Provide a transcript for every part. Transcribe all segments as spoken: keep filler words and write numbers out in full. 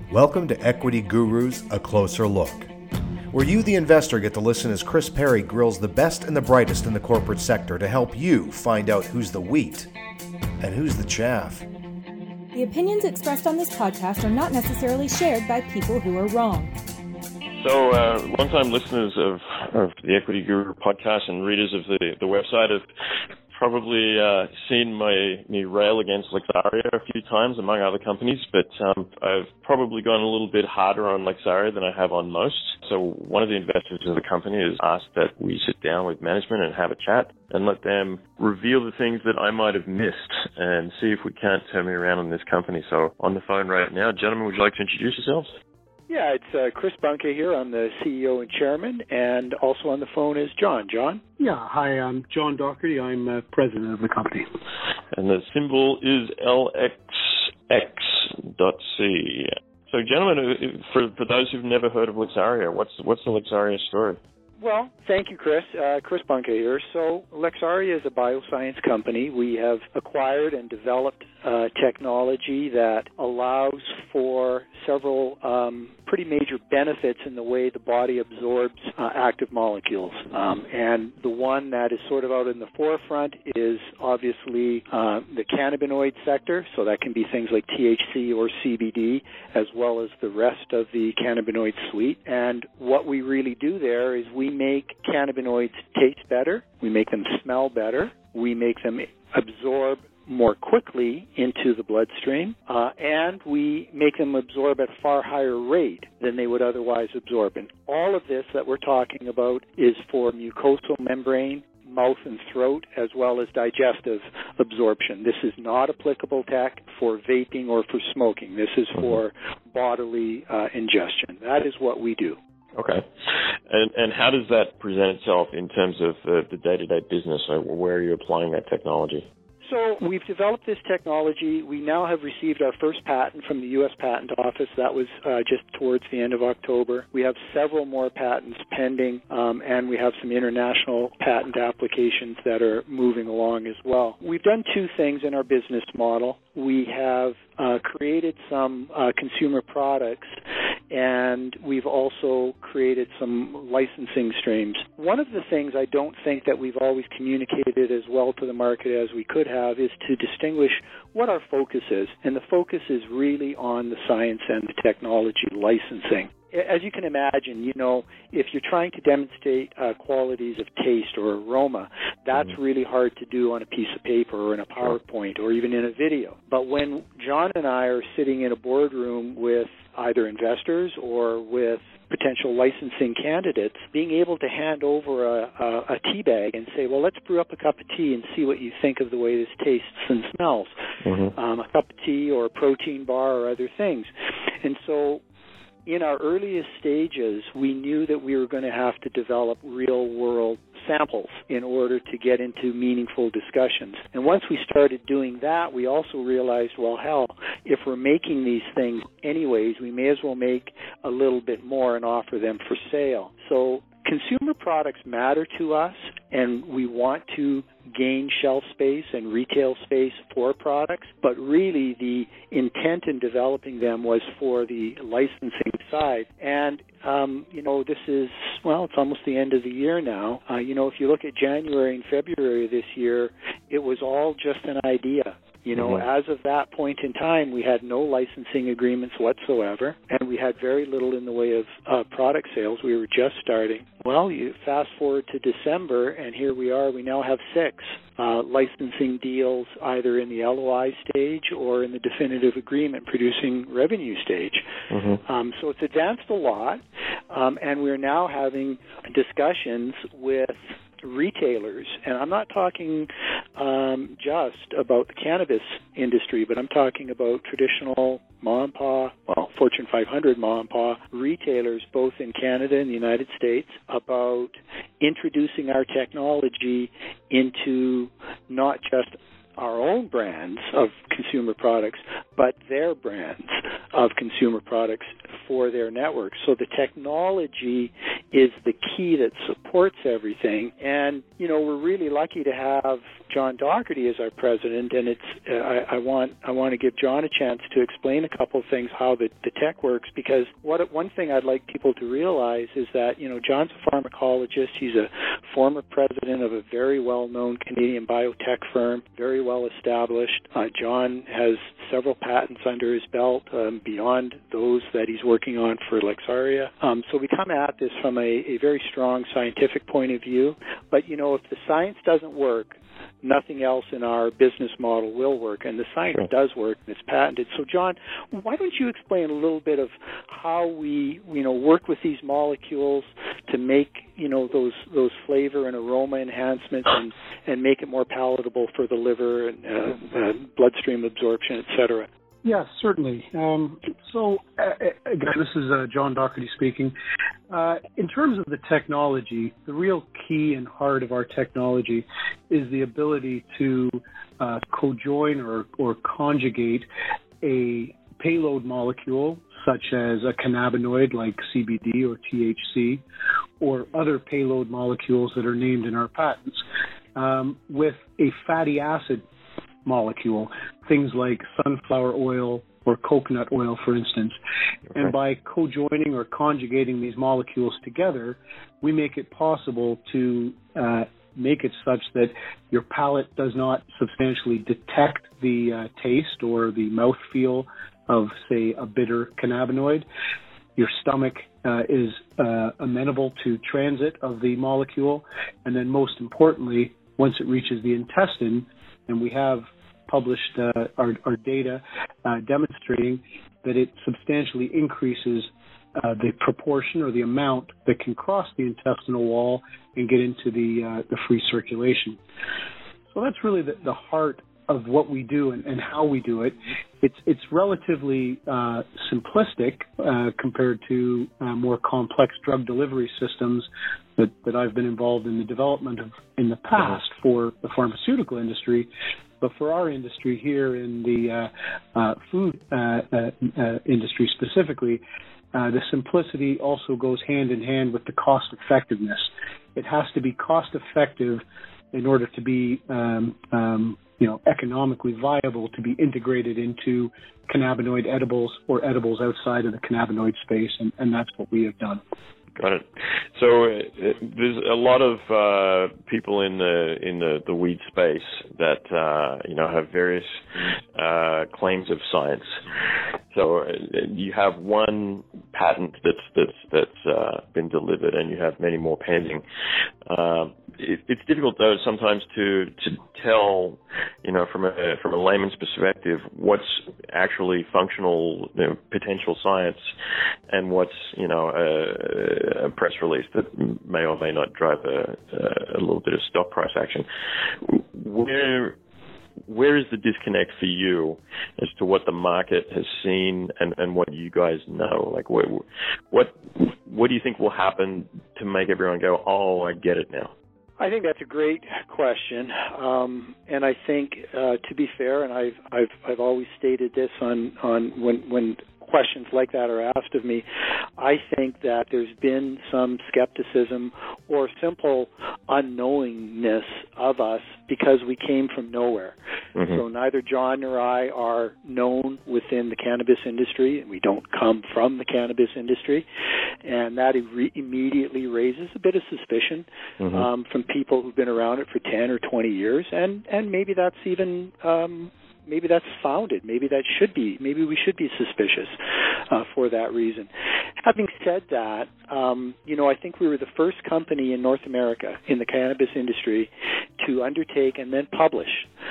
Welcome to Equity Gurus, A Closer Look, where you, the investor, get to listen as Chris Perry grills the best and the brightest in the corporate sector to help you find out who's the wheat and who's the chaff. The opinions expressed on this podcast are not necessarily shared by people who are wrong. So, uh, long-time listeners of, of the Equity Guru podcast and readers of the, the website have probably uh, seen my me rail against Lexaria a few times, among other companies, but um, I've probably gone a little bit harder on Lexaria than I have on most. So one of the investors of the company has asked that we sit down with management and have a chat and let them reveal the things that I might have missed and see if we can't turn me around on this company. So on the phone right now, gentlemen, would you like to introduce yourselves? Yeah, it's uh, Chris Bunke here. I'm the C E O and chairman, and also on the phone is John. John? Yeah, hi, I'm John Doherty. I'm uh, president of the company. And the symbol is L X X dot C. So, gentlemen, for, for those who've never heard of Lexaria, what's, what's the Lexaria story? Well, thank you, Chris. Uh, Chris Bunke here. So Lexaria is a bioscience company. We have acquired and developed uh, technology that allows for several um, pretty major benefits in the way the body absorbs uh, active molecules. Um, and the one that is sort of out in the forefront is obviously uh, the cannabinoid sector. So that can be things like T H C or C B D, as well as the rest of the cannabinoid suite. And what we really do there is we make cannabinoids taste better, we make them smell better, we make them absorb more quickly into the bloodstream, uh, and we make them absorb at a far higher rate than they would otherwise absorb. And all of this that we're talking about is for mucosal membrane, mouth and throat, as well as digestive absorption. This is not applicable tech for vaping or for smoking. This is for bodily uh, ingestion. That is what we do. Okay. And and how does that present itself in terms of uh, the day-to-day business? Like, where are you applying that technology? So we've developed this technology. We now have received our first patent from the U S Patent Office. That was uh, just towards the end of October. We have several more patents pending, um, and we have some international patent applications that are moving along as well. We've done two things in our business model. We have uh, created some uh, consumer products, and we've also created some licensing streams. One of the things I don't think that we've always communicated as well to the market as we could have is to distinguish what our focus is. And the focus is really on the science and the technology licensing. As you can imagine, you know, if you're trying to demonstrate uh, qualities of taste or aroma, that's mm-hmm. really hard to do on a piece of paper or in a PowerPoint or even in a video. But when John and I are sitting in a boardroom with either investors or with potential licensing candidates, being able to hand over a, a, a tea bag and say, well, let's brew up a cup of tea and see what you think of the way this tastes and smells. Mm-hmm. Um, a cup of tea or a protein bar or other things. And so in our earliest stages, we knew that we were going to have to develop real-world samples in order to get into meaningful discussions. And once we started doing that, we also realized, well, hell, if we're making these things anyways, we may as well make a little bit more and offer them for sale. So consumer products matter to us, and we want to gain shelf space and retail space for products, but really the intent in developing them was for the licensing side. And, um, you know, this is, well, it's almost the end of the year now. Uh, you know, if you look at January and February this year, it was all just an idea. You know, mm-hmm. as of that point in time, we had no licensing agreements whatsoever, and we had very little in the way of uh, product sales. We were just starting. Well, you fast forward to December, and here we are. We now have six uh, licensing deals, either in the L O I stage or in the definitive agreement producing revenue stage. Mm-hmm. Um, so it's advanced a lot, um, and we're now having discussions with retailers, and I'm not talking um, just about the cannabis industry, but I'm talking about traditional ma and pa, well, Fortune five hundred ma and pa retailers, both in Canada and the United States, about introducing our technology into not just our own brands of consumer products, but their brands of consumer products for their networks. So the technology is the key that supports everything. And, you know, we're really lucky to have John Doherty is our president, and it's uh, I, I want I want to give John a chance to explain a couple of things how the, the tech works, because what one thing I'd like people to realize is that, you know, John's a pharmacologist. He's a former president of a very well-known Canadian biotech firm, very well established. Uh, John has several patents under his belt um, beyond those that he's working on for Lexaria. Um, so we come at this from a, a very strong scientific point of view. But, you know, if the science doesn't work, nothing else in our business model will work, and the science sure. does work, and it's patented. So, John, why don't you explain a little bit of how we, you know, work with these molecules to make, you know, those those flavor and aroma enhancements and, and make it more palatable for the liver and uh, uh, bloodstream absorption, et cetera? Yes, certainly. Um, so, uh, again, this is uh, John Doherty speaking. Uh, in terms of the technology, the real key and heart of our technology is the ability to uh, cojoin or, or conjugate a payload molecule, such as a cannabinoid like C B D or T H C, or other payload molecules that are named in our patents, um, with a fatty acid molecule, things like sunflower oil or coconut oil, for instance. Okay. And by co-joining or conjugating these molecules together, we make it possible to uh, make it such that your palate does not substantially detect the uh, taste or the mouthfeel of, say, a bitter cannabinoid. Your stomach uh, is uh, amenable to transit of the molecule. And then most importantly, once it reaches the intestine, and we have published uh, our, our data uh, demonstrating that it substantially increases uh, the proportion or the amount that can cross the intestinal wall and get into the uh, the free circulation. So that's really the, the heart of what we do and, and how we do it. It's it's relatively uh, simplistic uh, compared to uh, more complex drug delivery systems that, that I've been involved in the development of in the past for the pharmaceutical industry. But for our industry here in the uh, uh, food uh, uh, uh, industry specifically, uh, the simplicity also goes hand in hand with the cost effectiveness. It has to be cost effective in order to be um, um, you know, economically viable to be integrated into cannabinoid edibles or edibles outside of the cannabinoid space, and, and that's what we have done. Got it. So uh, there's a lot of uh, people in the in the, the weed space that uh, you know have various uh, claims of science. So uh, you have one patent that's that's that's uh, been delivered, and you have many more pending. Uh, it, it's difficult though sometimes to to tell, you know, from a from a layman's perspective, what's actually functional, you know, potential science, and what's, you know, a, a press release that may or may not drive a, a little bit of stock price action. Where where is the disconnect for you as to what the market has seen and, and what you guys know? Like, what what what do you think will happen to make everyone go, oh, I get it now? I think that's a great question, um, and I think, uh, to be fair, and I've I've I've always stated this on on when when questions like that are asked of me, I think that there's been some skepticism or simple unknowingness of us because we came from nowhere. Mm-hmm. So neither John nor I are known within the cannabis industry, and we don't come from the cannabis industry, and that re- immediately raises a bit of suspicion mm-hmm. um, from people who've been around it for ten or twenty years, and, and maybe that's even... Um, Maybe that's founded. Maybe that should be. Maybe we should be suspicious uh, for that reason. Having said that, um, you know, I think we were the first company in North America in the cannabis industry to undertake and then publish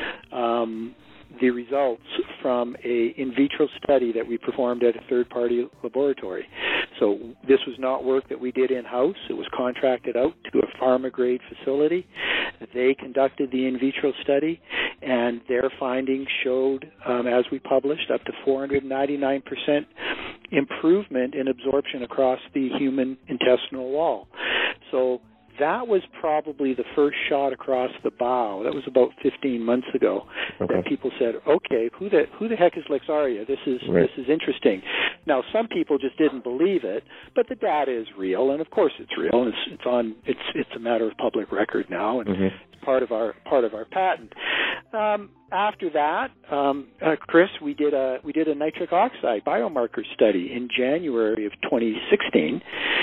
um, the results from a in vitro study that we performed at a third-party laboratory. So this was not work that we did in-house. It was contracted out to a pharma-grade facility. They conducted the in vitro study, and their findings showed, um, as we published, up to four hundred ninety-nine percent improvement in absorption across the human intestinal wall. So that was probably the first shot across the bow. That was about fifteen months ago. Okay. That people said, "Okay, who the who the heck is Lexaria? This is right. this is interesting." Now, some people just didn't believe it, but the data is real, and of course it's real, and it's, it's on. It's it's a matter of public record now, and mm-hmm. it's part of our part of our patent. Um, after that, um, uh, Chris, we did a we did a nitric oxide biomarker study in January of twenty sixteen,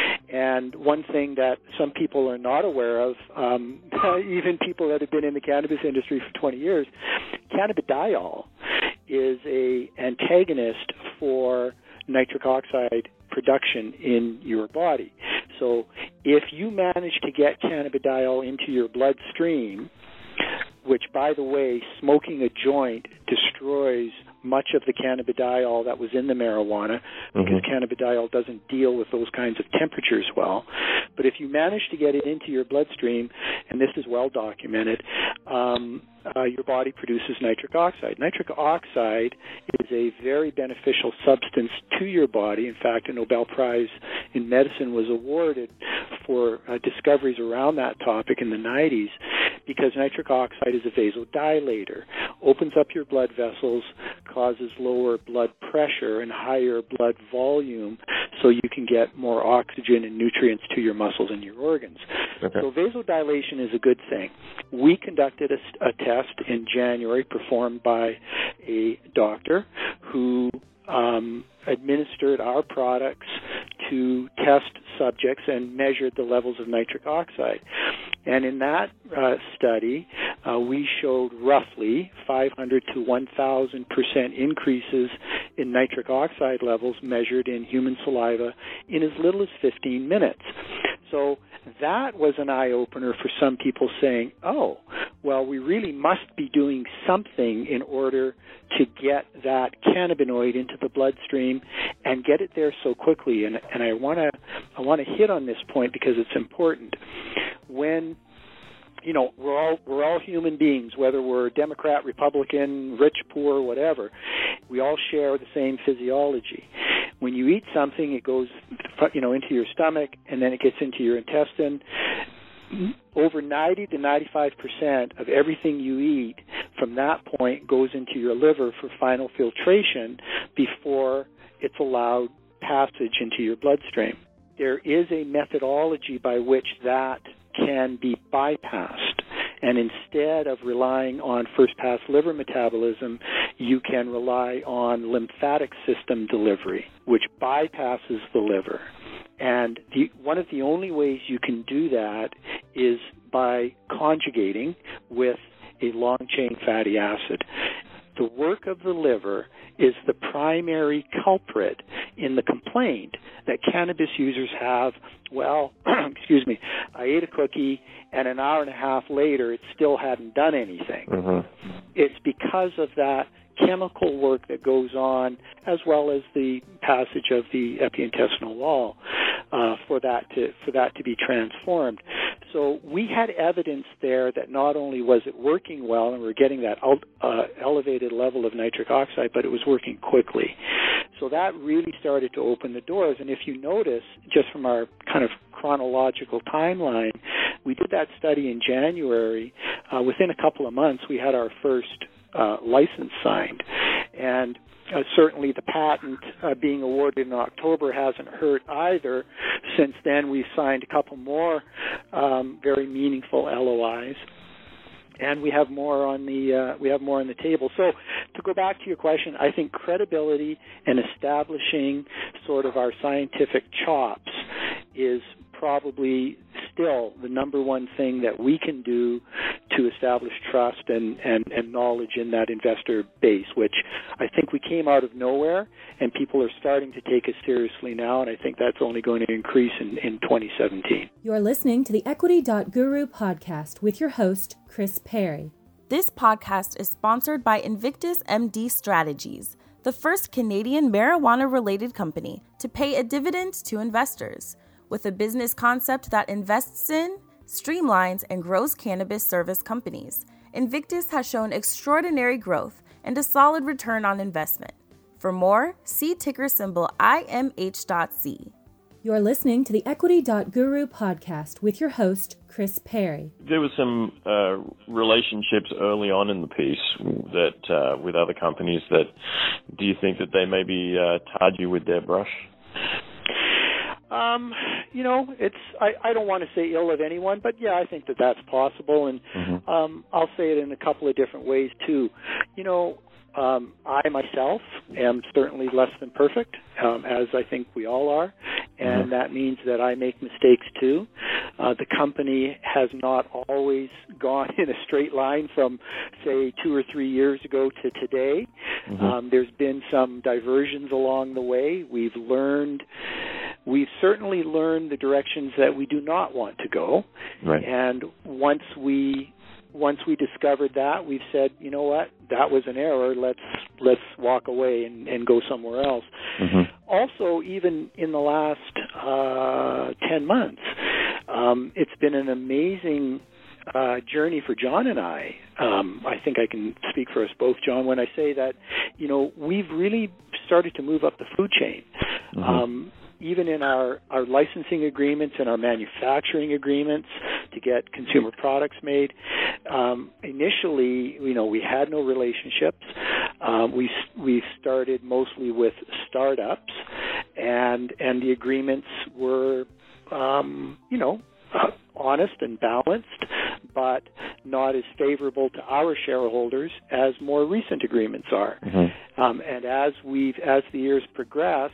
and one thing that some people are not aware of, um, even people that have been in the cannabis industry for twenty years, cannabidiol is a antagonist for nitric oxide production in your body. So if you manage to get cannabidiol into your bloodstream, which, by the way, smoking a joint destroys much of the cannabidiol that was in the marijuana, because mm-hmm. cannabidiol doesn't deal with those kinds of temperatures well. But if you manage to get it into your bloodstream, and this is well documented, um, uh, your body produces nitric oxide. Nitric oxide is a very beneficial substance to your body. In fact, a Nobel Prize in Medicine was awarded for uh, discoveries around that topic in the nineties, because nitric oxide is a vasodilator, opens up your blood vessels, causes lower blood pressure and higher blood volume, so you can get more oxygen and nutrients to your muscles and your organs. Okay. So vasodilation is a good thing. We conducted a, a test in January performed by a doctor who um, administered our products to test subjects and measured the levels of nitric oxide. And in that uh, study, uh, we showed roughly five hundred to one thousand percent increases in nitric oxide levels measured in human saliva in as little as fifteen minutes. So that was an eye-opener for some people, saying, oh, well, we really must be doing something in order to get that cannabinoid into the bloodstream and get it there so quickly. And, and I want to I want to hit on this point because it's important. When you know, we're all we're all human beings, whether we're Democrat, Republican, rich, poor, whatever. We all share the same physiology. When you eat something, it goes, you know, into your stomach, and then it gets into your intestine. Over ninety to ninety-five percent of everything you eat from that point goes into your liver for final filtration before it's allowed passage into your bloodstream. There is a methodology by which that can be bypassed. And instead of relying on first-pass liver metabolism, you can rely on lymphatic system delivery, which bypasses the liver. And the, one of the only ways you can do that is by conjugating with a long-chain fatty acid. The work of the liver is the primary culprit in the complaint that cannabis users have, well, excuse me, I ate a cookie and an hour and a half later it still hadn't done anything. Mm-hmm. It's because of that chemical work that goes on, as well as the passage of the epiintestinal wall, uh, for that to for that to be transformed. So we had evidence there that not only was it working well and we're getting that uh, elevated level of nitric oxide, but it was working quickly. So that really started to open the doors. And if you notice, just from our kind of chronological timeline, we did that study in January. Uh, within a couple of months, we had our first uh, license signed. And Uh, certainly the patent uh, being awarded in October hasn't hurt either. Since then, we've signed a couple more um, very meaningful L O Is, and we have more on the uh, we have more on the table. So, to go back to your question, I think credibility and establishing sort of our scientific chops is probably still the number one thing that we can do to establish trust and, and, and knowledge in that investor base, which I think we came out of nowhere, and people are starting to take us seriously now, and I think that's only going to increase in, in twenty seventeen. You're listening to the Equity dot Guru podcast with your host, Chris Perry. This podcast is sponsored by Invictus M D Strategies, the first Canadian marijuana-related company to pay a dividend to investors. With a business concept that invests in, streamlines, and grows cannabis service companies, Invictus has shown extraordinary growth and a solid return on investment. For more, see ticker symbol I M H dot C. You're listening to the Equity dot Guru podcast with your host, Chris Perry. There were some uh, relationships early on in the piece that uh, with other companies that, do you think that they maybe uh, tarred you with their brush? Um, you know, it's I, I don't want to say ill of anyone, but yeah, I think that that's possible, and mm-hmm. um, I'll say it in a couple of different ways too. You know, um, I myself am certainly less than perfect, um, as I think we all are, and mm-hmm. that means that I make mistakes too. Uh, the company has not always gone in a straight line from, say, two or three years ago to today. Mm-hmm. Um, there's been some diversions along the way. We've learned, we've certainly learned the directions that we do not want to go. Right. And once we once we discovered that, we've said, you know what, that was an error. Let's let's walk away and, and go somewhere else. Mm-hmm. Also, even in the last uh, ten months, um, it's been an amazing uh, journey for John and I. Um, I think I can speak for us both, John, when I say that, you know, we've really started to move up the food chain. Mm-hmm. Um, even in our, our licensing agreements and our manufacturing agreements to get consumer products made. Um, initially, you know, we had no relationships. Um, we we started mostly with startups, and and the agreements were, um, you know, uh, honest and balanced, but not as favorable to our shareholders as more recent agreements are. Mm-hmm. Um, and as we've as the years progressed,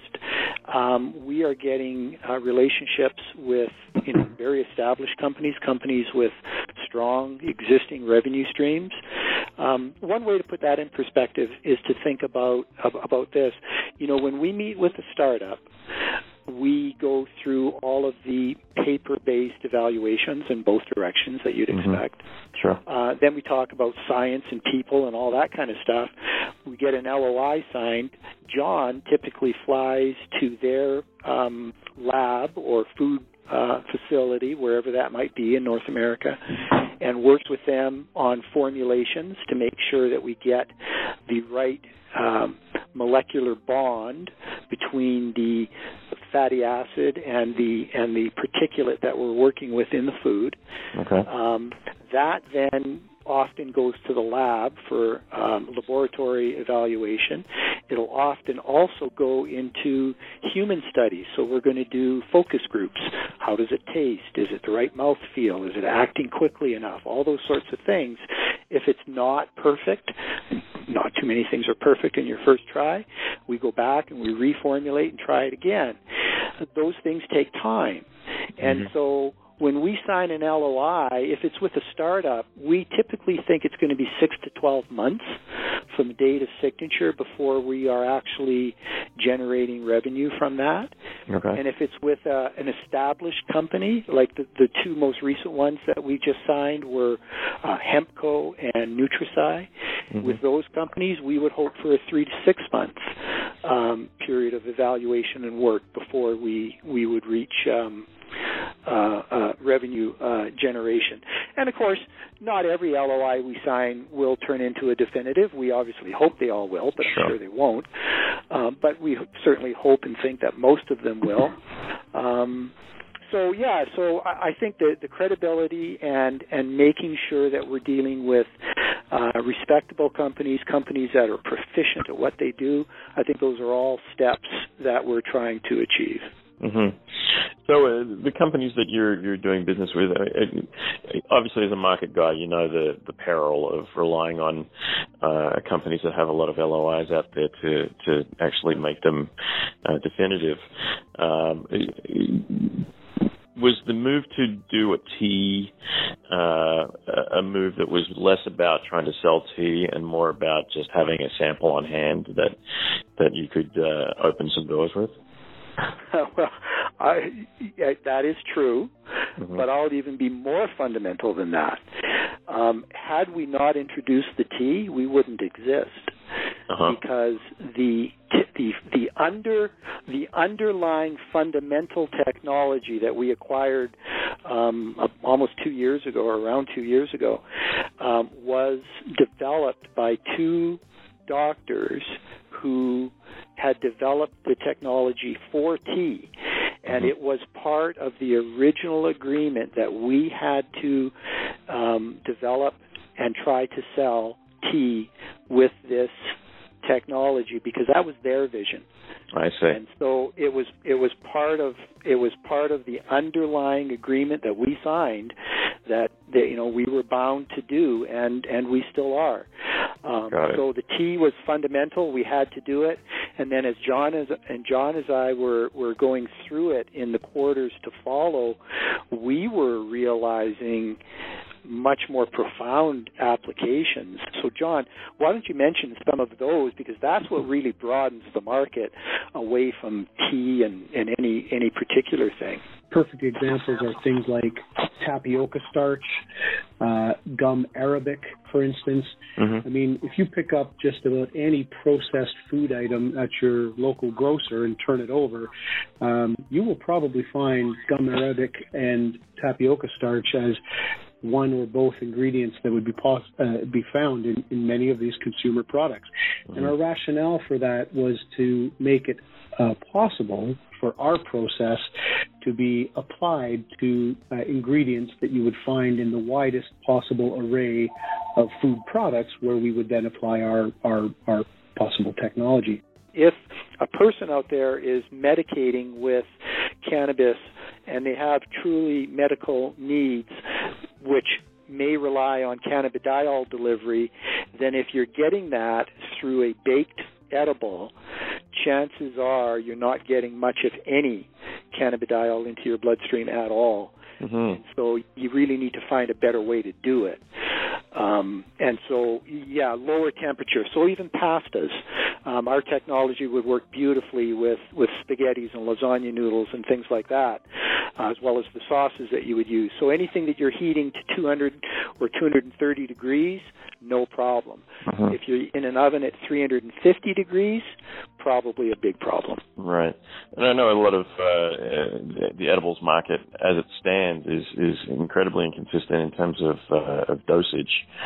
um, we are getting uh, relationships with you know very established companies, companies with strong existing revenue streams. Um, one way to put that in perspective is to think about about this. You know, when we meet with a startup, we go through all of the paper-based evaluations in both directions that you'd mm-hmm. expect. Sure. Uh, then we talk about science and people and all that kind of stuff. We get an L O I signed. John typically flies to their um, lab or food uh, facility, wherever that might be in North America, and works with them on formulations to make sure that we get the right um, molecular bond between the fatty acid and the and the particulate that we're working with in the food. Okay. Um, that then often goes to the lab for um, laboratory evaluation. It'll often also go into human studies. So we're going to do focus groups. How does it taste? Is it the right mouthfeel? Is it acting quickly enough? All those sorts of things. If it's not perfect, not too many things are perfect in your first try, we go back and we reformulate and try it again. Those things take time. And mm-hmm. so when we sign an L O I, if it's with a startup, we typically think it's going to be six to twelve months from the date of signature before we are actually generating revenue from that. Okay. And if it's with uh, an established company, like the, the two most recent ones that we just signed were uh, Hempco and Nutrisci, mm-hmm. with those companies, we would hope for a three to six months um, period of evaluation and work before we, we would reach um, Uh, uh, revenue uh, generation. And, of course, not every L O I we sign will turn into a definitive. We obviously hope they all will, but sure. I'm sure they won't. Um, but we certainly hope and think that most of them will. Um, so, yeah, so I, I think that the credibility and, and making sure that we're dealing with uh, respectable companies, companies that are proficient at what they do, I think those are all steps that we're trying to achieve. Mm-hmm. So uh, the companies that you're you're doing business with, uh, obviously as a market guy, you know the, the peril of relying on uh, companies that have a lot of L O Is out there to, to actually make them uh, definitive. Um, was the move to do a tea uh, a move that was less about trying to sell tea and more about just having a sample on hand that that you could uh, open some doors with? Well, I, yeah, that is true, mm-hmm. but I'll even be more fundamental than that. Um, had we not introduced the tea, we wouldn't exist, uh-huh. because the the the under the underlying fundamental technology that we acquired um, almost two years ago, or around two years ago, um, was developed by two doctors who had developed the technology for tea. and mm-hmm. it was part of the original agreement that we had to um, develop and try to sell tea with this technology, because that was their vision. I see. And so it was it was part of it was part of the underlying agreement that we signed that, that you know we were bound to do, and, and we still are. Um, Got it. So the tea was fundamental. We had to do it, and then as John as and John as I were were going through it in the quarters to follow, we were realizing much more profound applications. So, John, why don't you mention some of those, because that's what really broadens the market away from tea and, and any any particular thing. Perfect examples are things like tapioca starch, uh, gum arabic, for instance. Mm-hmm. I mean, if you pick up just about any processed food item at your local grocer and turn it over, um, you will probably find gum arabic and tapioca starch as one or both ingredients that would be pos- uh, be found in, in many of these consumer products. Mm-hmm. And our rationale for that was to make it uh, possible for our process to be applied to uh, ingredients that you would find in the widest possible array of food products, where we would then apply our, our, our possible technology. If a person out there is medicating with cannabis and they have truly medical needs, which may rely on cannabidiol delivery, then if you're getting that through a baked edible, chances are you're not getting much, if any, cannabidiol into your bloodstream at all. Mm-hmm. And so you really need to find a better way to do it. Um, and so, yeah, lower temperature. So even pastas, um, our technology would work beautifully with, with spaghettis and lasagna noodles and things like that, uh, as well as the sauces that you would use. So anything that you're heating to two hundred or two hundred thirty degrees, no problem. Mm-hmm. If you're in an oven at three hundred fifty degrees, probably a big problem. Right. And I know a lot of uh, the edibles market, as it stands, is, is incredibly inconsistent in terms of, uh, of dosage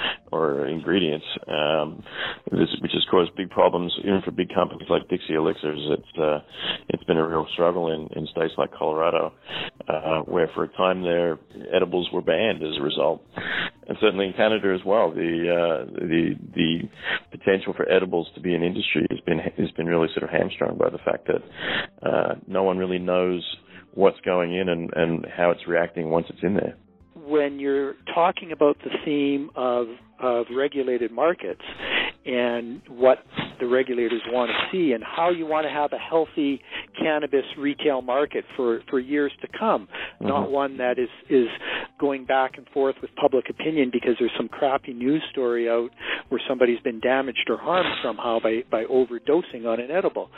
or ingredients, um, this, which has caused big problems even for big companies like Dixie Elixirs. It's uh, it's been a real struggle in, in states like Colorado, uh, where for a time their edibles were banned as a result. And certainly in Canada as well, the uh, the the potential for edibles to be an industry has been has been really sort of hamstrung by the fact that uh, no one really knows what's going in and, and how it's reacting once it's in there. When you're talking about the theme of of regulated markets and what the regulators want to see and how you want to have a healthy cannabis retail market for, for years to come, mm-hmm. not one that is, is going back and forth with public opinion because there's some crappy news story out where somebody's been damaged or harmed somehow by, by overdosing on an edible.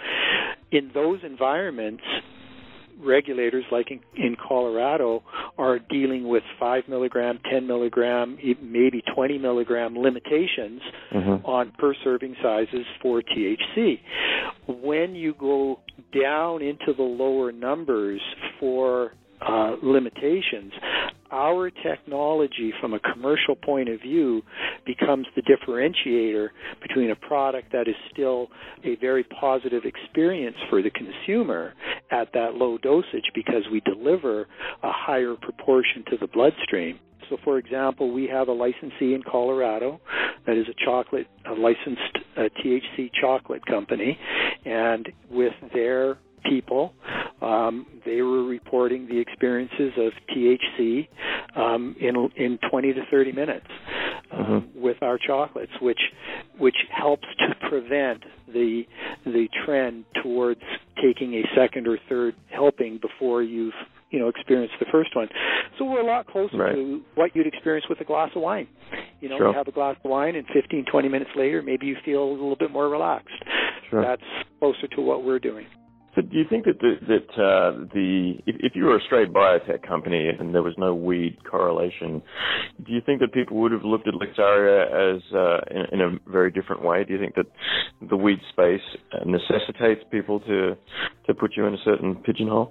In those environments, regulators, like in, in Colorado, are dealing with five milligram, ten milligram, maybe twenty milligram limitations mm-hmm. on per serving sizes for T H C. When you go down into the lower numbers for uh, limitations, our technology from a commercial point of view becomes the differentiator between a product that is still a very positive experience for the consumer at that low dosage because we deliver a higher proportion to the bloodstream. So, for example, we have a licensee in Colorado that is a chocolate, a licensed uh, T H C chocolate company, and with their people, um, they were reporting the experiences of T H C um, in in twenty to thirty minutes uh, mm-hmm. with our chocolates, which which helps to prevent the the trend towards taking a second or third helping before you've you know experienced the first one. So we're a lot closer right. to what you'd experience with a glass of wine. You know, sure. you have a glass of wine, and fifteen, twenty minutes later, maybe you feel a little bit more relaxed. Sure. That's closer to what we're doing. So do you think that the, that uh, the if, if you were a straight biotech company and there was no weed correlation, do you think that people would have looked at Lixaria as uh, in, in a very different way? Do you think that the weed space necessitates people to to put you in a certain pigeonhole?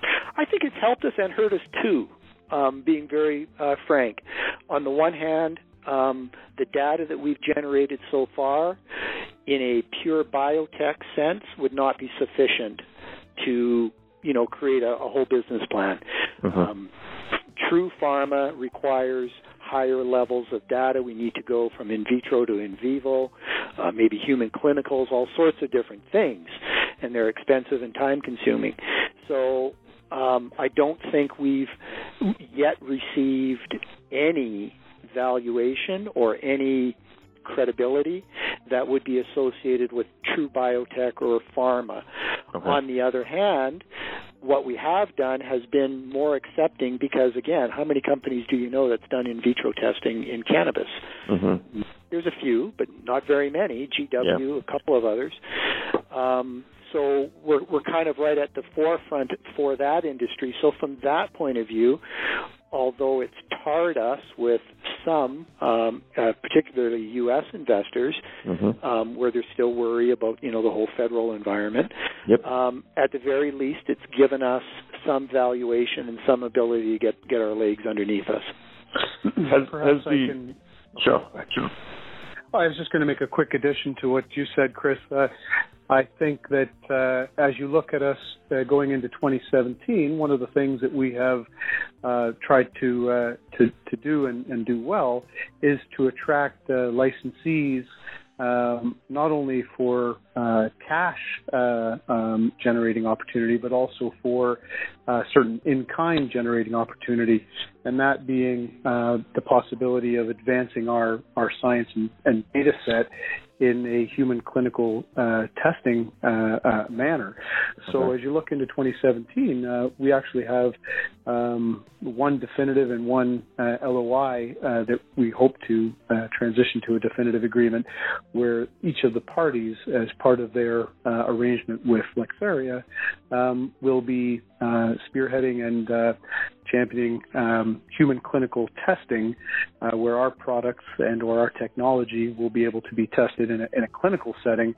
I think it's helped us and hurt us too. Um, being very uh, frank, on the one hand, um, the data that we've generated so far, in a pure biotech sense, would not be sufficient to you know, create a, a whole business plan. Mm-hmm. Um, true pharma requires higher levels of data. We need to go from in vitro to in vivo, uh, maybe human clinicals, all sorts of different things, and they're expensive and time-consuming. So um, I don't think we've yet received any valuation or any credibility that would be associated with true biotech or pharma. Okay. On the other hand, what we have done has been more accepting because, again, how many companies do you know that's done in vitro testing in cannabis? Mm-hmm. There's a few, but not very many. G W, yeah. A couple of others. Um, so we're we're kind of right at the forefront for that industry. So from that point of view, although it's tarred us with some, um, uh, particularly U S investors, mm-hmm. um, where there's still worry about, you know, the whole federal environment. Yep. Um, at the very least, it's given us some valuation and some ability to get, get our legs underneath us. Has, has the, can, sure, sure. I was just going to make a quick addition to what you said, Chris. Uh, I think that uh, as you look at us uh, going into twenty seventeen, one of the things that we have uh, tried to, uh, to to do and, and do well is to attract uh, licensees um, not only for uh, cash uh, um, generating opportunity, but also for uh, certain in-kind generating opportunity, and that being uh, the possibility of advancing our, our science and, and data set in a human clinical uh, testing uh, uh, manner. So okay. As you look into twenty seventeen, uh, we actually have um, one definitive and one uh, L O I uh, that we hope to uh, transition to a definitive agreement where each of the parties, as part of their uh, arrangement with Lexaria, um, will be uh, spearheading and uh, championing um, human clinical testing, uh, where our products and or our technology will be able to be tested in a, in a clinical setting,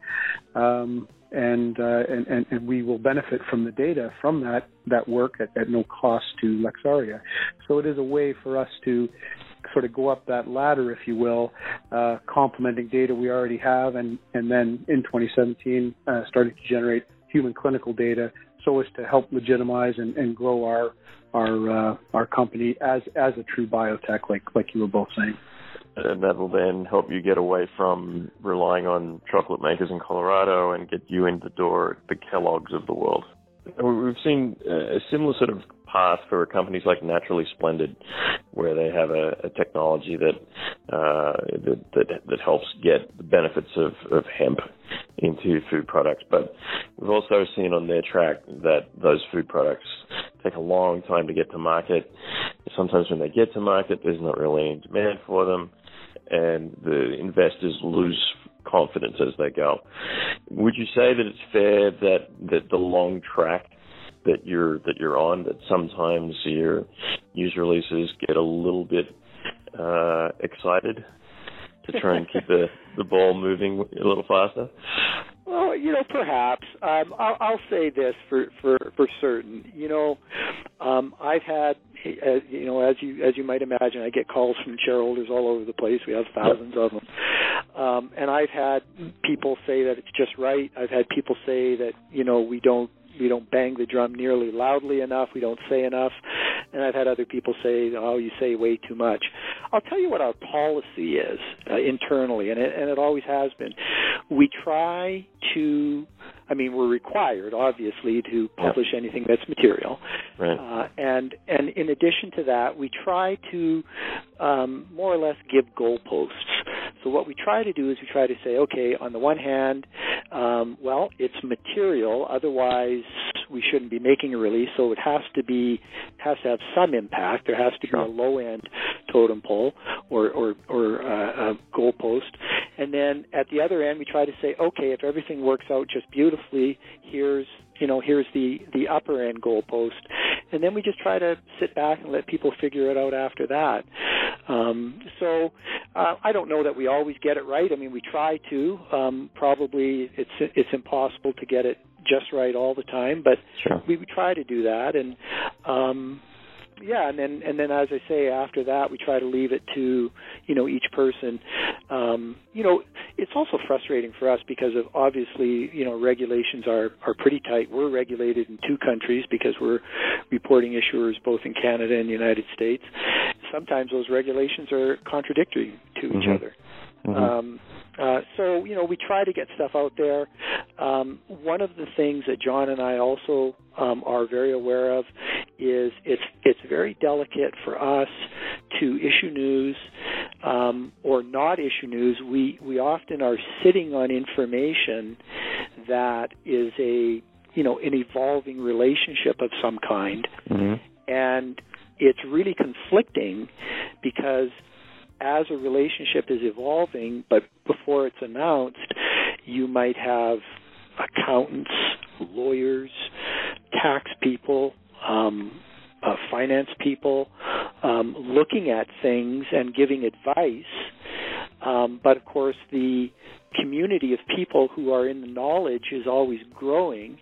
um, and, uh, and, and and we will benefit from the data from that that work at, at no cost to Lexaria. So it is a way for us to sort of go up that ladder, if you will, uh, complementing data we already have, and, and then in twenty seventeen uh, starting to generate human clinical data so as to help legitimize and, and grow our our uh, our company as as a true biotech, like like you were both saying. And that will then help you get away from relying on chocolate makers in Colorado and get you in the door, the Kellogg's of the world. We've seen a similar sort of path for companies like Naturally Splendid, where they have a, a technology that, uh, that that that helps get the benefits of, of hemp into food products. But we've also seen on their track that those food products take a long time to get to market. Sometimes when they get to market, there's not really any demand for them, and the investors lose confidence as they go. Would you say that it's fair that, that the long track that you're that you're on, that sometimes your news releases get a little bit uh, excited to try and keep the, the ball moving a little faster? Well, you know, perhaps. Um, I'll, I'll say this for, for, for certain. You know, um, I've had, as, you know, as you as you might imagine, I get calls from shareholders all over the place. We have thousands of them. Um, and I've had people say that it's just right. I've had people say that, you know, we don't we don't bang the drum nearly loudly enough. We don't say enough. And I've had other people say, oh, you say way too much. I'll tell you what our policy is uh, internally, and it, and it always has been. We try to, I mean, we're required, obviously, to publish yep. anything that's material. Right. Uh, and, and in addition to that, we try to um, more or less give goalposts. So what we try to do is we try to say, okay, on the one hand, um, well, it's material, otherwise we shouldn't be making a release, so it has to be, has to have some impact. There has to sure. be a low-end totem pole or, or, or uh, a goalpost. And then at the other end, we try to say, okay, if everything works out just beautifully, here's you know, here's the, the upper end goalpost. And then we just try to sit back and let people figure it out after that. Um, so uh, I don't know that we always get it right. I mean, we try to. Um, probably it's it's impossible to get it just right all the time, but sure. we, we try to do that. And um, Yeah, and then and then as I say, after that, we try to leave it to, you know, each person. Um, you know, it's also frustrating for us because of obviously, you know, regulations are, are pretty tight. We're regulated in two countries because we're reporting issuers both in Canada and the United States. Sometimes those regulations are contradictory to each mm-hmm. other. Mm-hmm. Um, uh, so, you know, we try to get stuff out there. Um, one of the things that John and I also um, are very aware of is it's it's very delicate for us to issue news um, or not issue news. We, we often are sitting on information that is a, you know, an evolving relationship of some kind. Mm-hmm. And it's really conflicting because as a relationship is evolving, but before it's announced, you might have accountants, lawyers, tax people, um, uh, finance people um, looking at things and giving advice. Um, but, of course, the community of people who are in the knowledge is always growing.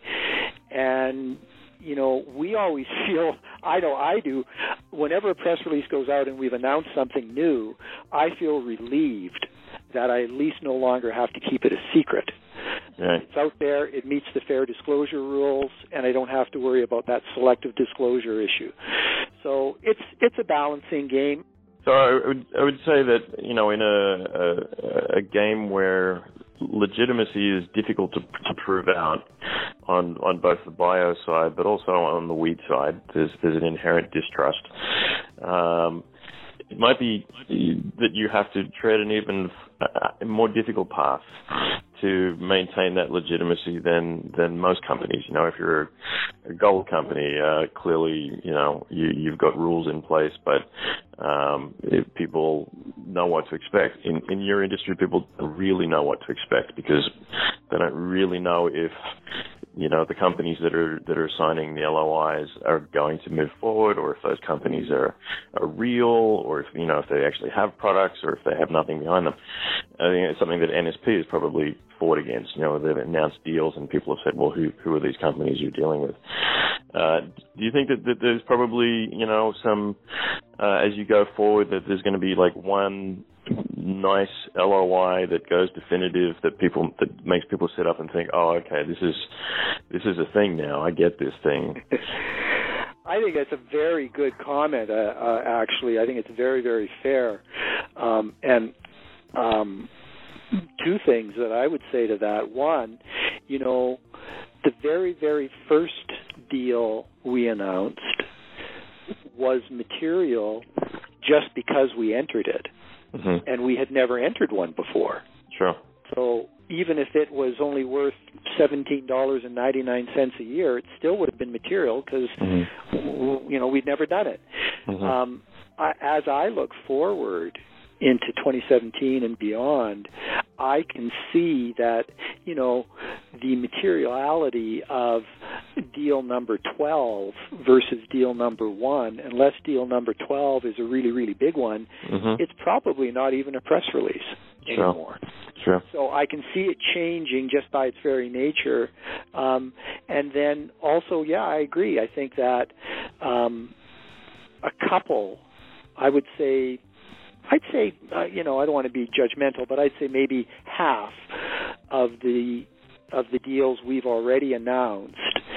And you know, we always feel, I know I do, whenever a press release goes out and we've announced something new, I feel relieved that I at least no longer have to keep it a secret. Right. It's out there, it meets the fair disclosure rules, and I don't have to worry about that selective disclosure issue. So it's it's a balancing game. So I would, I would say that, you know, in a, a, a game where legitimacy is difficult to, to prove out on on both the bio side, but also on the weed side, there's there's an inherent distrust. Um, it might be that you have to tread an even uh, more difficult path to maintain that legitimacy than than most companies. You know, if you're a gold company, uh, clearly, you know, you, you've got rules in place, but um, if people know what to expect. In, in your industry, people don't really know what to expect because they don't really know if, you know, the companies that are that are signing the L O Is are going to move forward, or if those companies are are real, or if, you know, if they actually have products, or if they have nothing behind them. I think it's something that N S P has probably fought against. You know, they've announced deals, and people have said, "Well, who who are these companies you're dealing with?" Uh, do you think that, that there's probably, you know, some uh, as you go forward, that there's going to be like one nice L O I that goes definitive, that people that makes people sit up and think, oh, okay, this is this is a thing now. I get this thing. I think that's a very good comment. Uh, uh, actually, I think it's very, very fair. Um, and um, two things that I would say to that: one, you know, the very, very first deal we announced was material just because we entered it. Mm-hmm. And we had never entered one before. Sure. So even if it was only worth seventeen dollars and ninety-nine cents a year, it still would have been material because, mm-hmm. you know, we'd never done it. Mm-hmm. Um, I, as I look forward into twenty seventeen and beyond, I can see that, you know, the materiality of deal number twelve versus deal number one, unless deal number twelve is a really, really big one, mm-hmm. it's probably not even a press release sure. anymore. Sure. So I can see it changing just by its very nature. Um, and then also, yeah, I agree. I think that um, a couple, I would say, I'd say, uh, you know, I don't want to be judgmental, but I'd say maybe half of the of the deals we've already announced,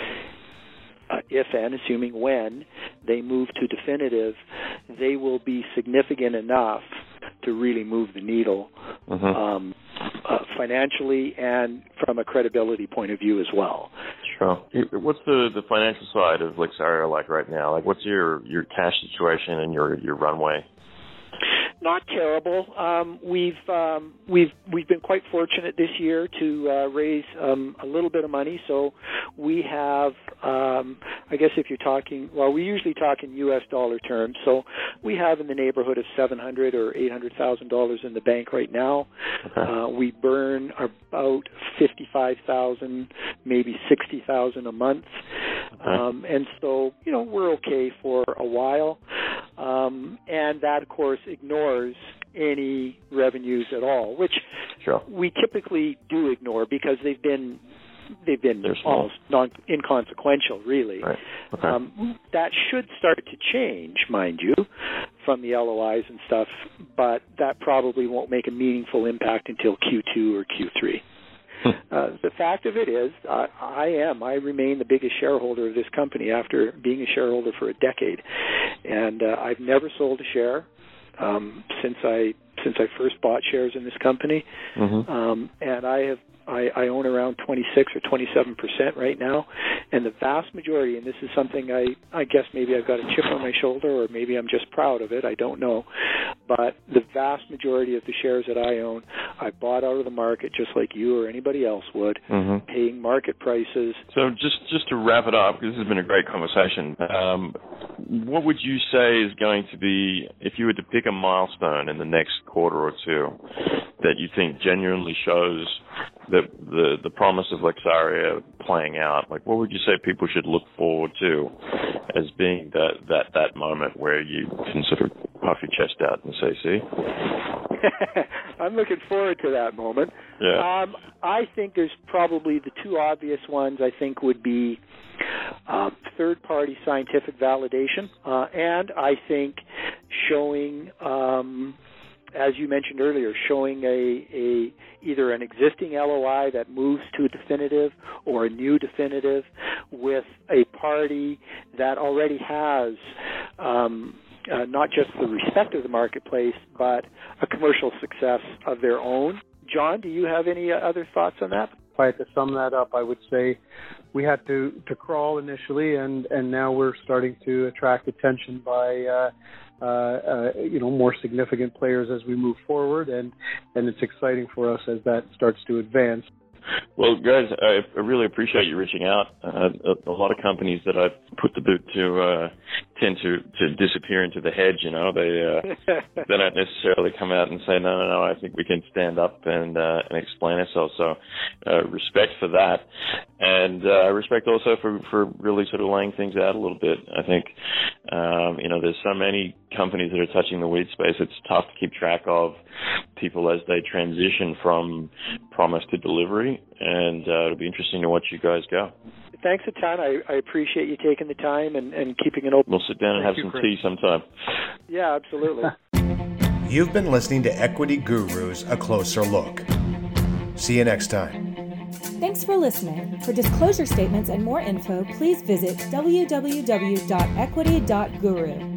uh, if and assuming when they move to definitive, they will be significant enough to really move the needle mm-hmm. um, uh, financially and from a credibility point of view as well. Sure. What's the, the financial side of Lixaria like right now? Like, what's your, your cash situation and your, your runway? Not terrible. Um, we've um, we've we've been quite fortunate this year to uh, raise um, a little bit of money. So we have, um, I guess, if you're talking, well, we usually talk in U S dollar terms. So we have in the neighborhood of seven hundred or eight hundred thousand dollars in the bank right now. Okay. Uh, we burn about fifty-five thousand, maybe sixty thousand a month, okay. um, and so you know we're okay for a while. Um, and that, of course, ignores any revenues at all, which sure. we typically do ignore because they've been they've been They're small. almost non inconsequential, really. Right. Okay. Um, that should start to change, mind you, from the L O Is and stuff, but that probably won't make a meaningful impact until Q two or Q three. Uh, the fact of it is, uh, I am, I remain the biggest shareholder of this company after being a shareholder for a decade. And uh, I've never sold a share um, since I since I first bought shares in this company. Mm-hmm. Um, and I have I, I own around twenty-six or twenty-seven percent right now. And the vast majority, and this is something I, I guess maybe I've got a chip on my shoulder or maybe I'm just proud of it, I don't know. But the vast majority of the shares that I own, I bought out of the market just like you or anybody else would, mm-hmm. paying market prices. So just, just to wrap it up, because this has been a great conversation, um, what would you say is going to be, if you were to pick a milestone in the next quarter or two that you think genuinely shows the the, the promise of Lexaria playing out, like what would you say people should look forward to as being that, that, that moment where you can sort of puff your chest out and say, see? I'm looking forward to that moment. Yeah. Um, I think there's probably the two obvious ones I think would be uh, third-party scientific validation, uh, and I think showing, um, as you mentioned earlier, showing a, a either an existing L O I that moves to a definitive or a new definitive with a party that already has um, uh, not just the respect of the marketplace, but a commercial success of their own. John, do you have any other thoughts on that? If I had to sum that up, I would say we had to, to crawl initially, and, and now we're starting to attract attention by uh, uh, uh, you know more significant players as we move forward, and, and it's exciting for us as that starts to advance. Well, guys, I really appreciate you reaching out. Uh, a, a lot of companies that I've put the boot to uh, tend to, to disappear into the hedge, you know. They uh, they don't necessarily come out and say, no, no, no, I think we can stand up and uh, and explain ourselves. So uh, respect for that. And uh, respect also for, for really sort of laying things out a little bit. I think, um, you know, there's so many companies that are touching the weed space, it's tough to keep track of people as they transition from promise to delivery. And uh, it'll be interesting to watch you guys go. Thanks a ton. I, I appreciate you taking the time and, and keeping it open. We'll sit down and Thank have you, some Chris. tea sometime. Yeah, absolutely. You've been listening to Equity Gurus, A Closer Look. See you next time. Thanks for listening. For disclosure statements and more info, please visit w w w dot equity dot guru.